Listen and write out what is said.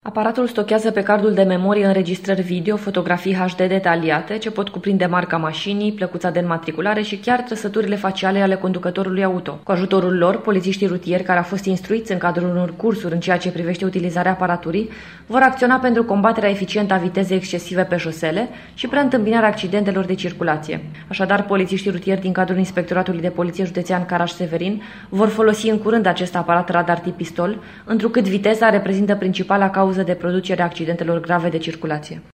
Aparatul stochează pe cardul de memorie înregistrări video, fotografii HD detaliate, ce pot cuprinde marca mașinii, plăcuța de înmatriculare și chiar trăsăturile faciale ale conducătorului auto. Cu ajutorul lor, polițiștii rutieri care au fost instruiți în cadrul unor cursuri în ceea ce privește utilizarea aparaturii vor acționa pentru combaterea eficientă a vitezei excesive pe șosele și preîntâmpinarea accidentelor de circulație. Așadar, polițiștii rutieri din cadrul Inspectoratului de Poliție Județean Caraș-Severin vor folosi în curând acest aparat radar tip pistol, întrucât viteza reprezintă principala cauză de producere a accidentelor grave de circulație.